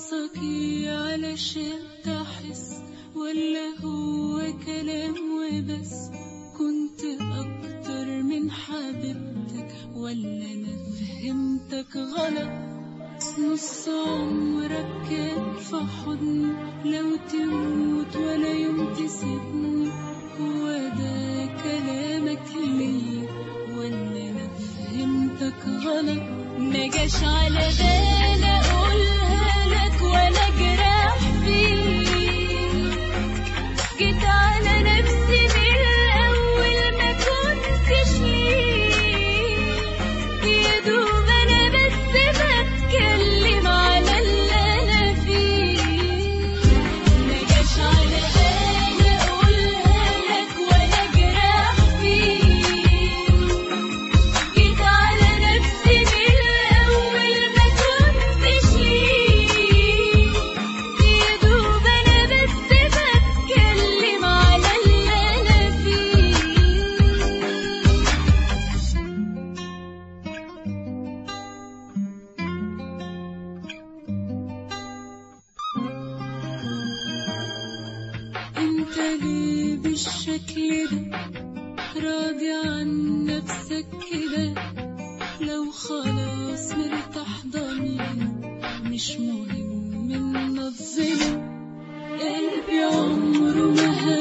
ناقصكي علشان تحس، ولا هو كلام وبس؟ كنت أكتر من حبيبتك ولا أنا فهمتك غلط؟ نص عمرك كان في حضني، لو تموت ولا يوم تسيبني، هو ده كلامك ليا ولا أنا فهمتك غلط؟ ما جاش على بالي أقولها لك ولا جراح فيك، جيت على نفسي من الأول ما كنتش ليك، يا دوب أنا بس بتكلم على اللي أنا فيه. ما جاش على بالي أقولها لك ولا جراح فيك، جيت على نفسي من الأول ما كنتش ليك، يا دوب أنا بس بتكلم على اللي أنا فيه. انت ليه بالشكل ده راضي عن نفسك كده؟ لو خلاص مرتاح ضميري مش مهم ان الظلم، قلبي عمره ما